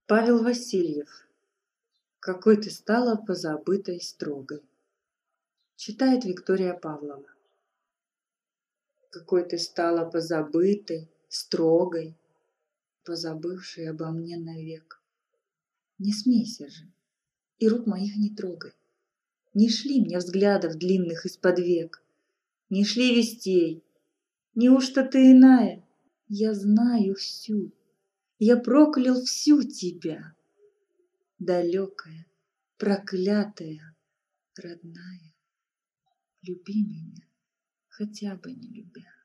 Павел Васильев. Какой ты стала позабытой строгой. Читает Виктория Павлова. Какой ты стала позабытой, строгой, позабывшей обо мне навек. Не смейся же, и рук моих не трогай. Не шли мне взглядов длинных из-под век, не шли вестей. Неужто ты иная? Я знаю всю, я проклял всю тебя. Далекая, проклятая, родная, люби меня, хотя бы не любя.